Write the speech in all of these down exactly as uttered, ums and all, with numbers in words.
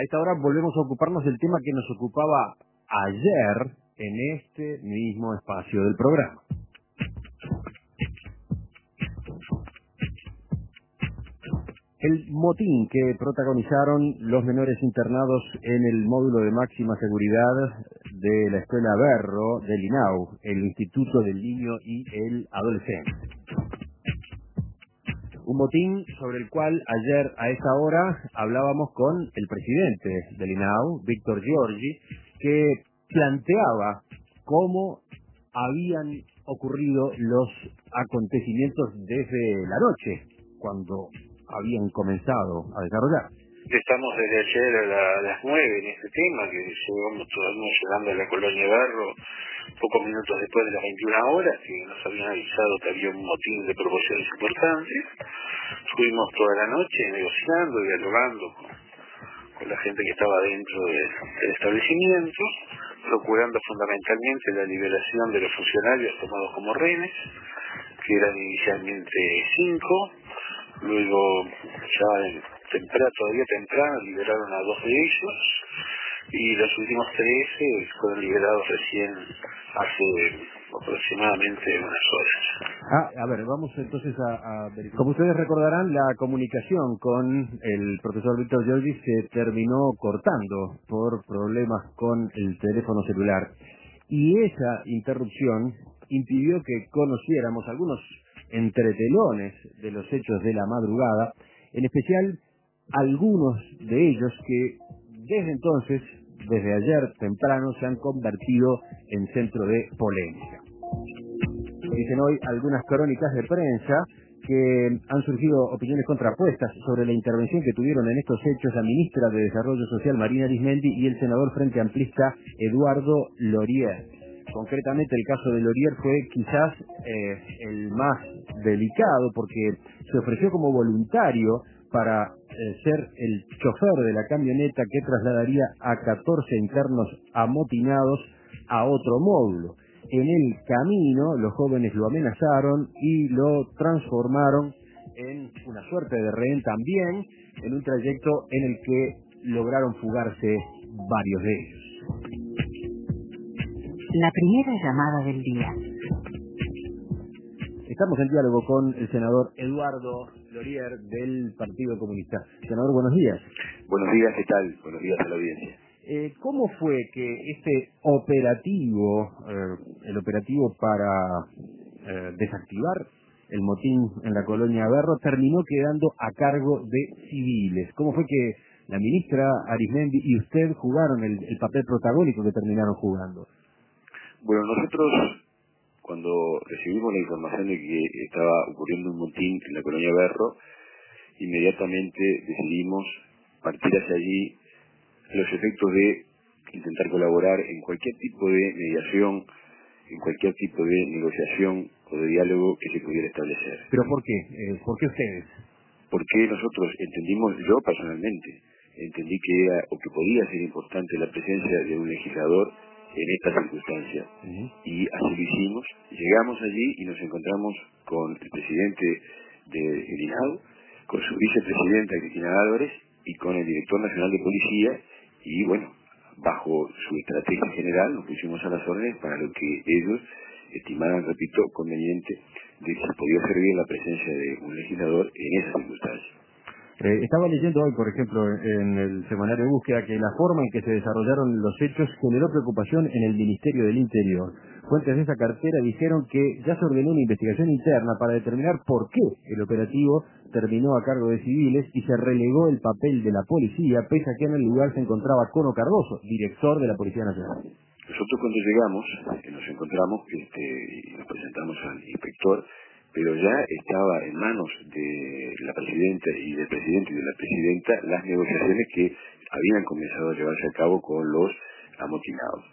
A esta hora volvemos a ocuparnos del tema que nos ocupaba ayer en este mismo espacio del programa. El motín que protagonizaron los menores internados en el módulo de máxima seguridad de la Escuela Berro del INAU, el Instituto del Niño y el Adolescente. Un motín sobre el cual ayer a esa hora hablábamos con el presidente del INAU, Víctor Giorgi, que planteaba cómo habían ocurrido los acontecimientos desde la noche, cuando habían comenzado a desarrollar. Estamos desde ayer a, la, a las nueve en este tema, que llegamos todavía llegando a la colonia Berro, pocos minutos después de las veintiuna horas, que nos habían avisado que había un motín de proporciones importantes. Fuimos toda la noche negociando, dialogando con, con la gente que estaba dentro de, del establecimiento, procurando fundamentalmente la liberación de los funcionarios tomados como rehenes, que eran inicialmente cinco. Luego, ya en temprano, todavía temprano, liberaron a dos de ellos y los últimos tres eh, fueron liberados recién hace aproximadamente unas horas. Ah, a ver, vamos entonces a, a verificar. Como ustedes recordarán, la comunicación con el profesor Víctor Giorgi se terminó cortando por problemas con el teléfono celular y esa interrupción impidió que conociéramos algunos entretelones de los hechos de la madrugada, en especial algunos de ellos que desde entonces, desde ayer temprano, se han convertido en centro de polémica. Dicen hoy algunas crónicas de prensa que han surgido opiniones contrapuestas sobre la intervención que tuvieron en estos hechos la ministra de Desarrollo Social Marina Arismendi y el senador frente amplista Eduardo Lorier. Concretamente el caso de Lorier fue quizás eh, el más delicado porque se ofreció como voluntario para eh, ser el chofer de la camioneta que trasladaría a catorce internos amotinados a otro módulo. En el camino los jóvenes lo amenazaron y lo transformaron en una suerte de rehén también, en un trayecto en el que lograron fugarse varios de ellos. La primera llamada del día. Estamos en diálogo con el senador Eduardo Lorier del Partido Comunista. Senador, buenos días. Buenos días, ¿qué tal? Buenos días a la audiencia. Eh, ¿Cómo fue que este operativo, eh, el operativo para eh, desactivar el motín en la colonia Berro, terminó quedando a cargo de civiles? ¿Cómo fue que la ministra Arismendi y usted jugaron el, el papel protagónico que terminaron jugando? Bueno, nosotros, cuando recibimos la información de que estaba ocurriendo un motín en la colonia Berro, inmediatamente decidimos partir hacia allí los efectos de intentar colaborar en cualquier tipo de mediación, en cualquier tipo de negociación o de diálogo que se pudiera establecer. ¿Pero por qué? Eh, ¿Por qué ustedes? Porque nosotros entendimos, yo personalmente, entendí que era o que podía ser importante la presencia de un legislador en esta circunstancia. Uh-huh. Y así lo hicimos. Llegamos allí y nos encontramos con el presidente del INAU, con su vicepresidenta Cristina Álvarez y con el director nacional de policía y bueno, bajo su estrategia general nos pusimos a las órdenes para lo que ellos estimaran, repito, conveniente de que se podía servir la presencia de un legislador en esa circunstancia. Eh, estaba leyendo hoy, por ejemplo, en el semanario de búsqueda, que la forma en que se desarrollaron los hechos generó preocupación en el Ministerio del Interior. Fuentes de esa cartera dijeron que ya se ordenó una investigación interna para determinar por qué el operativo terminó a cargo de civiles y se relegó el papel de la policía, pese a que en el lugar se encontraba Cono Cardoso, director de la Policía Nacional. Nosotros cuando llegamos, que nos encontramos este, y nos presentamos al inspector, pero ya estaba en manos de la presidenta y del presidente y de la presidenta las negociaciones que habían comenzado a llevarse a cabo con los amotinados.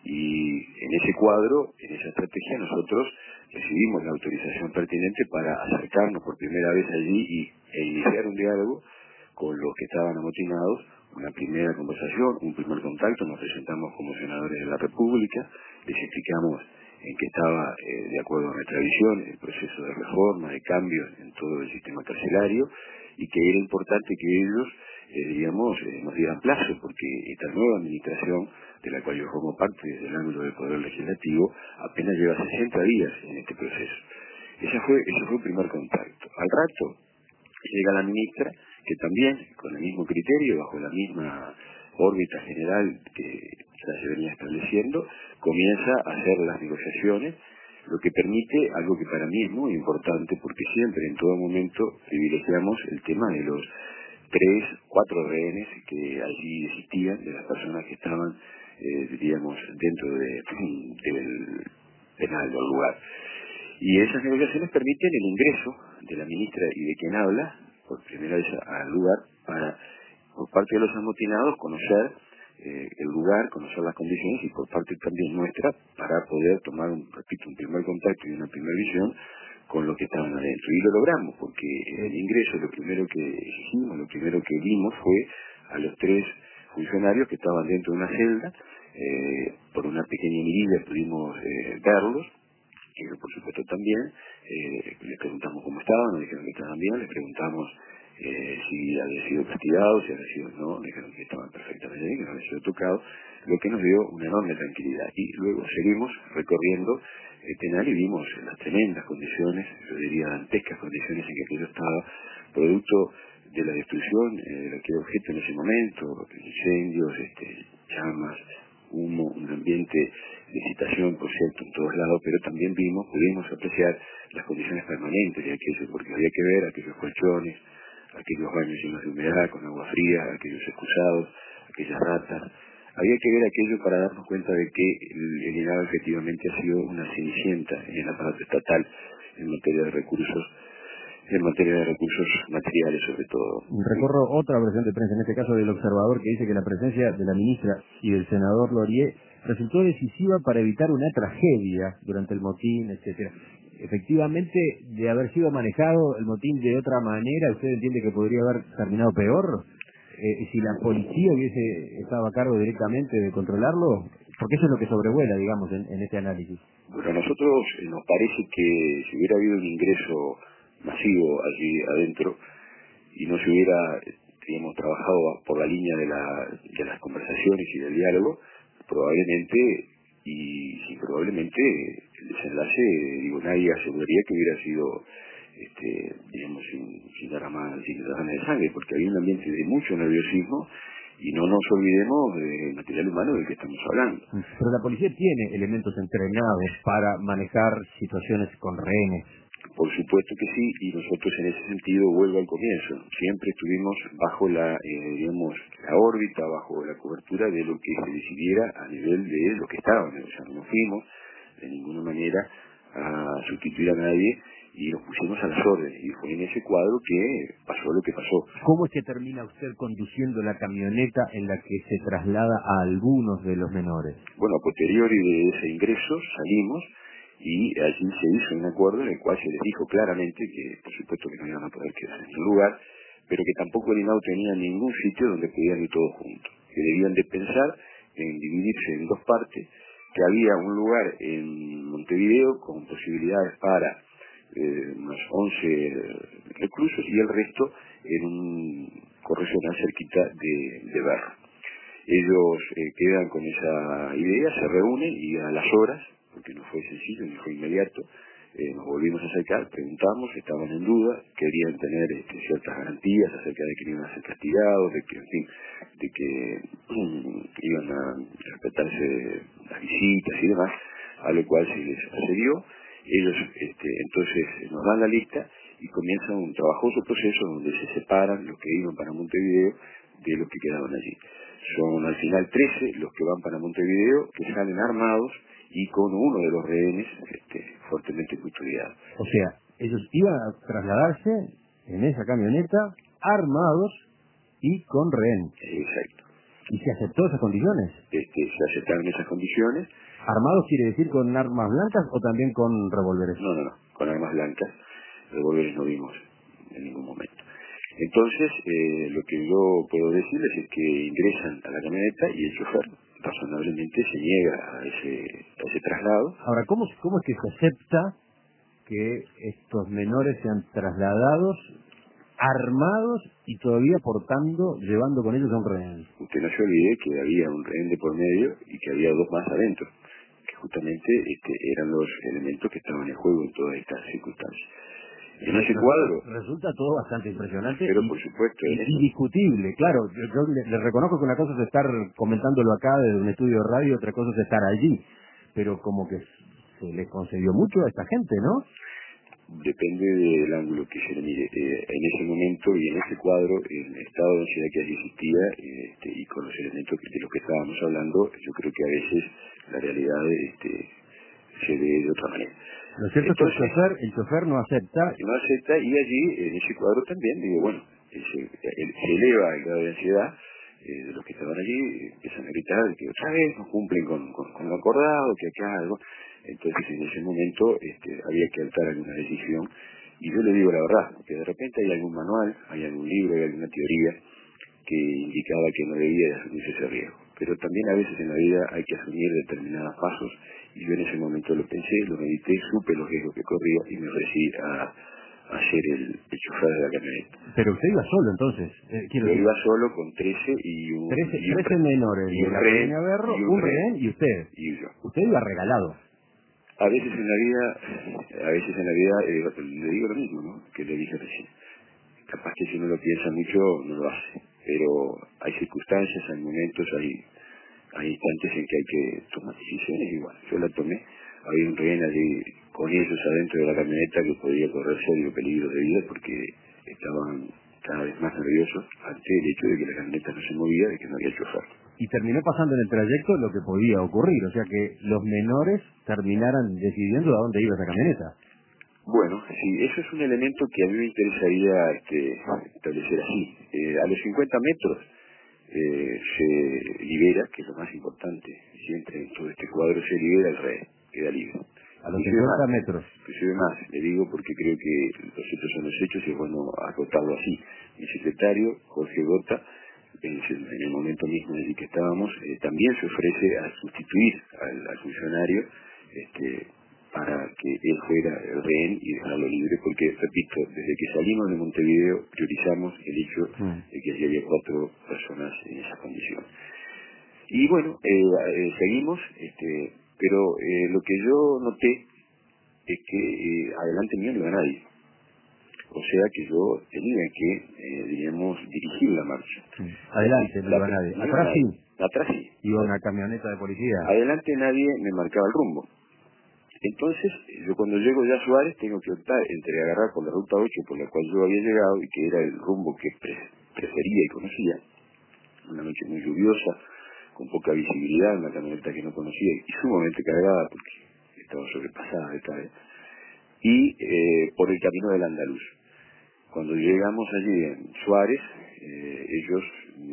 Y en ese cuadro, en esa estrategia, nosotros recibimos la autorización pertinente para acercarnos por primera vez allí y, e iniciar un diálogo con los que estaban amotinados, una primera conversación, un primer contacto, nos presentamos como senadores de la República, les explicamos en que estaba, eh, de acuerdo a nuestra visión, el proceso de reforma, de cambios en todo el sistema carcelario, y que era importante que ellos eh, digamos, eh, nos dieran plazo, porque esta nueva administración, de la cual yo formo parte desde el ámbito del Poder Legislativo, apenas lleva sesenta días en este proceso. Ese fue, ese fue el primer contacto. Al rato llega la ministra, que también, con el mismo criterio, bajo la misma órbita general que ya se venía estableciendo, comienza a hacer las negociaciones, lo que permite algo que para mí es muy importante, porque siempre, en todo momento, privilegiamos el tema de los tres, cuatro rehenes que allí existían, de las personas que estaban, eh, diríamos, dentro de, del penal del lugar. Y esas negociaciones permiten el ingreso de la ministra y de quien habla, por primera vez al lugar, para, por parte de los amotinados, conocer eh, el lugar, conocer las condiciones, y por parte también nuestra, para poder tomar, un, repito, un primer contacto y una primera visión con los que estaban adentro. Y lo logramos, porque el ingreso, lo primero que exigimos, lo primero que vimos fue a los tres funcionarios que estaban dentro de una celda. Eh, por una pequeña mirilla pudimos eh, verlos, y por supuesto también eh, les preguntamos cómo estaban, nos dijeron que estaban bien, les preguntamos eh, si había sido castigado, si había sido no, nos dijeron que estaban perfectamente bien, que no había sido tocado, lo que nos dio una enorme tranquilidad. Y luego seguimos recorriendo el penal y vimos las tremendas condiciones, yo diría dantescas condiciones en que aquello estaba, producto de la destrucción eh, de aquel objeto en ese momento, incendios, este, llamas, humo, un ambiente de excitación, por cierto, en todos lados, pero también vimos, pudimos apreciar las condiciones permanentes de aquello, porque había que ver aquellos colchones, aquellos baños llenos de humedad, con agua fría, aquellos excusados, aquellas ratas. Había que ver aquello para darnos cuenta de que el, el INAVA efectivamente ha sido una cenicienta en el aparato estatal en materia de recursos, en materia de recursos materiales sobre todo. Recorro otra versión de prensa, en este caso del Observador, que dice que la presencia de la ministra y del senador Lorier resultó decisiva para evitar una tragedia durante el motín, etcétera. Efectivamente, de haber sido manejado el motín de otra manera, ¿usted entiende que podría haber terminado peor? Eh, si la policía hubiese estado a cargo directamente de controlarlo, porque eso es lo que sobrevuela, digamos, en, en este análisis. Bueno, a nosotros eh, nos parece que si hubiera habido un ingreso masivo allí adentro y no se hubiera, digamos, trabajado por la línea de, la, de las conversaciones y del diálogo, probablemente, y sí, probablemente el desenlace, digo, nadie aseguraría que hubiera sido, este, digamos, sin, sin derramar, sin derramar de sangre, porque había un ambiente de mucho nerviosismo, y no nos olvidemos del material humano del que estamos hablando. Pero la policía tiene elementos entrenados para manejar situaciones con rehenes. Por supuesto que sí, y nosotros en ese sentido, vuelvo al comienzo, siempre estuvimos bajo la, eh, digamos, la órbita, bajo la cobertura de lo que se decidiera a nivel de lo que estábamos. O sea, no fuimos de ninguna manera a sustituir a nadie y nos pusimos a las órdenes, y fue en ese cuadro que pasó lo que pasó. ¿Cómo es que termina usted conduciendo la camioneta en la que se traslada a algunos de los menores? Bueno, a posteriori de ese ingreso salimos, y allí se hizo un acuerdo en el cual se les dijo claramente que, por supuesto, que no iban a poder quedar en ningún lugar, pero que tampoco el INAU tenía ningún sitio donde pudieran ir todos juntos, que debían de pensar en dividirse en dos partes, que había un lugar en Montevideo con posibilidades para eh, unos once reclusos y el resto en un correccional cerquita de, de Berro. Ellos eh, quedan con esa idea, se reúnen y a las horas, porque no fue sencillo ni fue inmediato, eh, nos volvimos a acercar, preguntamos, estaban en duda, querían tener este, ciertas garantías acerca de que no iban a ser castigados, de que, en fin, de que um, iban a respetarse las visitas y demás, a lo cual se les accedió. Ellos este, entonces nos dan la lista y comienza un trabajoso proceso donde se separan los que iban para Montevideo de los que quedaban allí. Son al final trece los que van para Montevideo, que salen armados y con uno de los rehenes este, fuertemente custodiado. O sea, ellos iban a trasladarse en esa camioneta armados y con rehén. Exacto. ¿Y se aceptó esas condiciones? Este, se aceptaron esas condiciones. ¿Armados quiere decir con armas blancas o también con revólveres? No, no, no, con armas blancas. Revólveres no vimos en ningún momento. Entonces, eh, lo que yo puedo decirles es que ingresan a la camioneta y el chofer razonablemente se niega a ese, a ese traslado. Ahora, ¿cómo, ¿cómo es que se acepta que estos menores sean trasladados armados y todavía portando, llevando con ellos a un rehén. Usted no se olvide que había un rehén de por medio y que había dos más adentro, que justamente este, eran los elementos que estaban en juego en todas estas circunstancias. En ese cuadro resulta todo bastante impresionante, pero y, por supuesto y indiscutible, claro. Yo, yo le, le reconozco que una cosa es estar comentándolo acá desde un estudio de radio, otra cosa es estar allí, pero como que se le concedió mucho a esta gente, ¿no? Depende del ángulo que se le mire. Eh, en ese momento y en ese cuadro, el estado de ansiedad que allí existía este, y con los elementos de los que estábamos hablando, yo creo que a veces la realidad este, se ve de otra manera. Lo cierto Entonces, es que el chofer, el chofer no acepta. No acepta y allí, en ese cuadro también, digo, bueno, se, se eleva el grado de ansiedad eh, de los que estaban allí, empiezan a gritar que otra vez no cumplen con, con, con lo acordado, que acá algo. Entonces en ese momento este, había que adoptar alguna decisión y yo le digo la verdad, que de repente hay algún manual, hay algún libro, hay alguna teoría que indicaba que no debía asumirse ese riesgo. Pero también a veces en la vida hay que asumir determinados pasos y yo en ese momento lo pensé, lo medité, supe los riesgos que corría y me ofrecí a, a ser el, el chofer de la camioneta. Pero usted iba solo entonces. Eh, quiero yo decir, iba solo con trece y un... trece, y un trece menores y de un la rehén, colonia Berro, y un un rehén, rehén y usted. y yo. Usted iba regalado. A veces en la vida, a veces en la vida eh, le digo lo mismo, ¿no? Que le dije recién. Capaz que si uno lo piensa mucho no lo hace, pero hay circunstancias, hay momentos, hay, hay instantes en que hay que tomar decisiones igual. Yo la tomé, había un rehén allí con ellos adentro de la camioneta que podía correr serio peligro de vida porque estaban cada vez más nerviosos ante el hecho de que la camioneta no se movía, de que no había chofer. Y terminó pasando en el trayecto lo que podía ocurrir, o sea que los menores terminaran decidiendo a dónde iba esa camioneta. Bueno, sí, eso es un elemento que a mí me interesaría este, establecer así. Eh, a los cincuenta metros eh, se libera, que es lo más importante, siempre en todo este cuadro se libera el rehén, queda libre. A los cincuenta metros. Inclusive más, le digo porque creo que los hechos son los hechos y es bueno acotarlo así. Mi secretario, Jorge Gota, en, en el momento mismo en el que estábamos, eh, también se ofrece a sustituir al, al funcionario este, para que él fuera el rehén y dejarlo libre, porque, repito, desde que salimos de Montevideo priorizamos el hecho de que allí había cuatro personas en esa condición. Y bueno, eh, eh, seguimos, este, pero eh, lo que yo noté es que eh, adelante mío no iba nadie. O sea que yo tenía que, eh, diríamos, dirigir la marcha. Sí. Adelante, no iba nadie. No Atrás sí. Atrás sí. Iba una camioneta de policía. Adelante nadie me marcaba el rumbo. Entonces, yo cuando llego ya a Suárez tengo que optar entre agarrar por la ruta ocho por la cual yo había llegado y que era el rumbo que pre- prefería y conocía. Una noche muy lluviosa, con poca visibilidad, una camioneta que no conocía y sumamente cargada porque estaba sobrepasada de carga. Y eh, por el camino del Andaluz. Cuando llegamos allí en Suárez, eh, ellos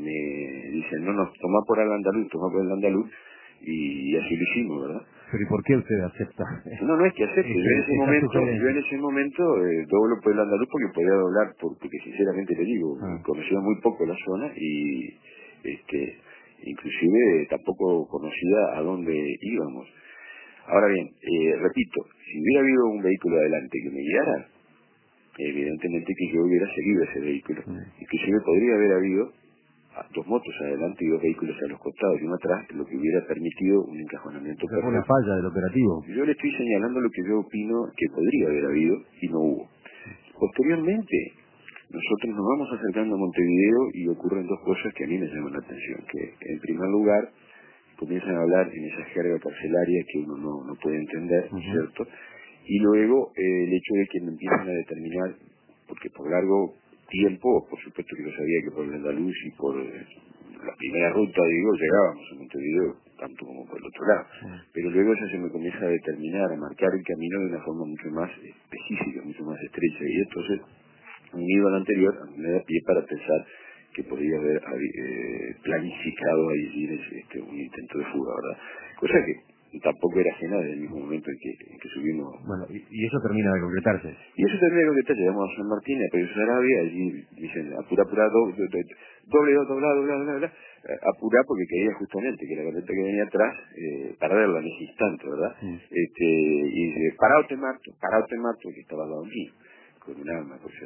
me dicen, no, no, toma por el Andaluz, toma por el Andaluz, y así lo hicimos, ¿verdad? Pero ¿y por qué usted acepta? No, no es que acepte, yo en ese momento, yo en ese momento eh, doblo por el Andaluz porque podía doblar, por, porque sinceramente le digo, ah. conocía muy poco la zona y este inclusive tampoco conocía a dónde íbamos. Ahora bien, eh, repito, si hubiera habido un vehículo adelante que me guiara, evidentemente que yo hubiera seguido ese vehículo. Mm. Inclusive podría haber habido dos motos adelante y dos vehículos a los costados y uno atrás, lo que hubiera permitido un encajonamiento perfecto. Fue una falla del operativo. Yo le estoy señalando lo que yo opino que podría haber habido y no hubo. Posteriormente, nosotros nos vamos acercando a Montevideo y ocurren dos cosas que a mí me llaman la atención. Que en primer lugar, comienzan a hablar en esa jerga carcelaria que uno no, no puede entender, uh-huh. ¿cierto? Y luego eh, el hecho de que me empiezan a determinar, porque por largo tiempo, por supuesto que yo sabía que por el Andaluz y por eh, la primera ruta, digo, llegábamos a Montevideo, tanto como por el otro lado. Uh-huh. Pero luego eso se me comienza a determinar, a marcar el camino de una forma mucho más específica, mucho más estrecha. Y entonces, unido al anterior, me da pie para pensar que podría haber eh, planificado ahí este, un intento de fuga, ¿verdad? Cosa que tampoco era ajena desde el mismo momento en que, en que subimos. Bueno, y, y eso termina de concretarse. Y eso termina de concretarse. Llegamos a San Martín, a Pedro Sarabia, allí dicen, apura, apura, do, do, do, doble, do, dobla, dobla, dobla, dobla, apura porque quería justamente que la camioneta que venía atrás, eh, perderla en ese instante, ¿verdad? Sí. Este, y dice, parado te mato, parado te mato, que estaba al lado mío, con un arma, por cierto.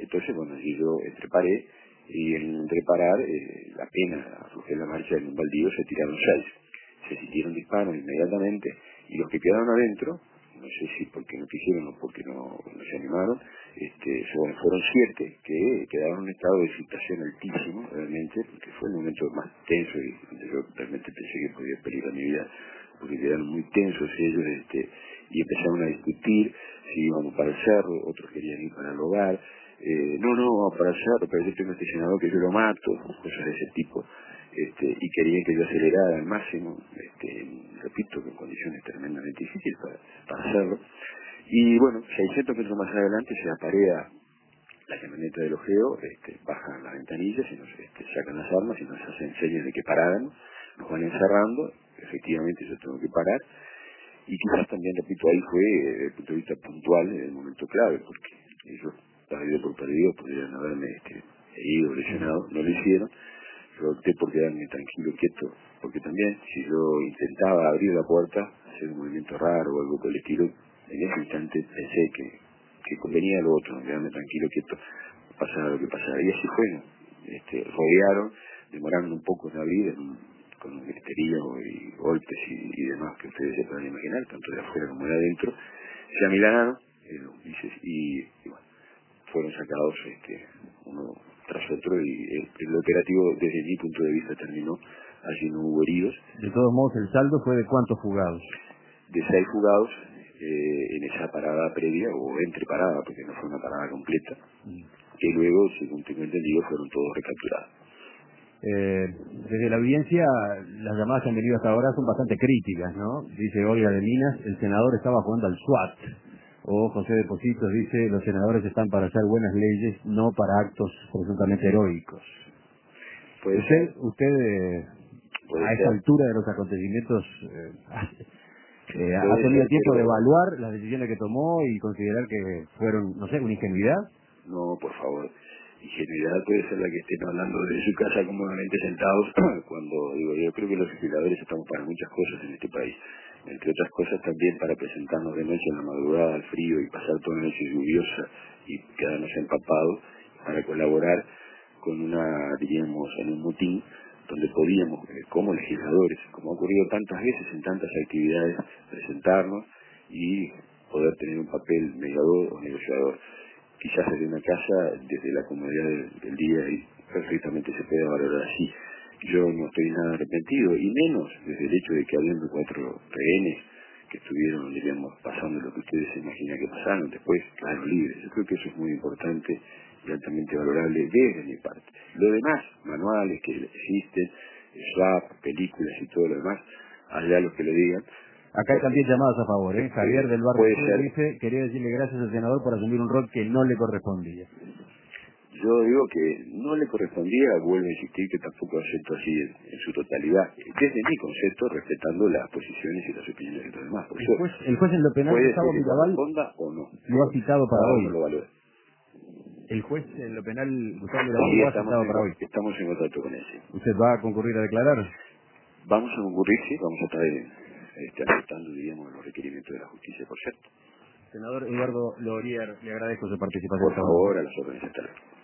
Entonces, bueno, y yo entreparé, y en entreparar, eh, la pena, aflojé la marcha en un baldío, se tiraron seis. Se sintieron disparos inmediatamente, y los que quedaron adentro, no sé si porque no quisieron o porque no, no se animaron, este, bueno, fueron siete que quedaron en un estado de excitación altísimo, realmente, porque fue el momento más tenso y donde yo realmente pensé que podía peligrar mi vida, porque quedaron muy tensos ellos, este, y empezaron a discutir si íbamos para el cerro, otros querían ir para el hogar, eh, no, no, vamos para el cerro, pero yo tengo este senador que yo lo mato, cosas de ese tipo. Este, y querían que yo acelerara al máximo, este, repito, que en condiciones tremendamente difíciles para, para hacerlo. Y bueno, seiscientos metros más adelante se aparea la camioneta del ojeo, este, bajan las ventanillas y nos este, sacan las armas y nos hacen señas de que paráramos, nos van encerrando, efectivamente yo tengo que parar, y quizás también, repito, ahí fue, desde el punto de vista puntual, el momento clave, porque ellos, perdido por perdido, podrían haberme este, herido, lesionado, no lo hicieron. Yo opté por quedarme tranquilo, quieto, porque también si yo intentaba abrir la puerta, hacer un movimiento raro o algo por el estilo, en ese instante pensé que, que convenía lo otro, quedarme tranquilo, quieto, pasara lo que pasara. Y así fue, ¿no? Este, rodearon, demoraron un poco en abrir, en, con un griterío y golpes y, y demás que ustedes se puedan imaginar, tanto de afuera como de adentro. Se amilanaron, eh, y, y bueno, fueron sacados este, uno tras otro, y el, el operativo desde mi punto de vista terminó, allí no hubo heridos. De todos modos, el saldo fue de cuántos fugados. De seis fugados eh, en esa parada previa, o entre parada, porque no fue una parada completa, mm. que luego, según tengo entendido, fueron todos recapturados. Eh, desde la audiencia, las llamadas que han venido hasta ahora son bastante críticas, ¿no? Dice Olga de Minas, el senador estaba jugando al SWAT. O José de Positos dice, los senadores están para hacer buenas leyes, no para actos presuntamente heroicos. ¿Puede usted, ser? usted eh, ¿Puede a esa ser? altura de los acontecimientos, eh, eh, ¿ha Puede tenido ser, tiempo pero... de evaluar las decisiones que tomó y considerar que fueron, no sé, una ingenuidad? No, por favor. Ingenuidad puede ser la que estén hablando de su casa cómodamente sentados, cuando digo, yo creo que los legisladores estamos para muchas cosas en este país, entre otras cosas también para presentarnos de noche en la madrugada al frío y pasar toda la noche lluviosa y quedarnos empapados, para colaborar con una, diríamos, en un motín donde podíamos, eh, como legisladores, como ha ocurrido tantas veces en tantas actividades, presentarnos y poder tener un papel mediador o negociador. Quizás desde una casa, desde la comodidad del, del día, y perfectamente se puede valorar así. Yo no estoy nada arrepentido, y menos desde el hecho de que habiendo cuatro rehenes que estuvieron, diríamos, pasando lo que ustedes se imaginan que pasaron, después quedaron libres. Yo creo que eso es muy importante y altamente valorable desde mi parte. Lo demás, manuales que existen, swap, películas y todo lo demás, allá los que lo digan. Acá hay también llamadas a favor, ¿eh? Javier del Barrio Sur dice, quería decirle gracias al senador por asumir un rol que no le correspondía. Yo digo que no le correspondía, vuelvo a insistir que tampoco acepto así en, en su totalidad, desde mi concepto, respetando las posiciones y las opiniones de los demás. Por el, eso, juez, el juez en lo penal, puede Gustavo ser que Mirabal, corresponda o no. Lo ha citado para Cada hoy. uno lo valora. El juez en lo penal, Gustavo Mirabal, Sí, lo ha estamos citado en, para hoy. estamos en contacto con ese. ¿Usted va a concurrir a declarar? Vamos a concurrir, sí, vamos a estar en, este, aceptando, diríamos, los requerimientos de la justicia, por cierto. Senador Eduardo Lorier, le agradezco su participación. Por favor, a las órdenes. Hasta luego.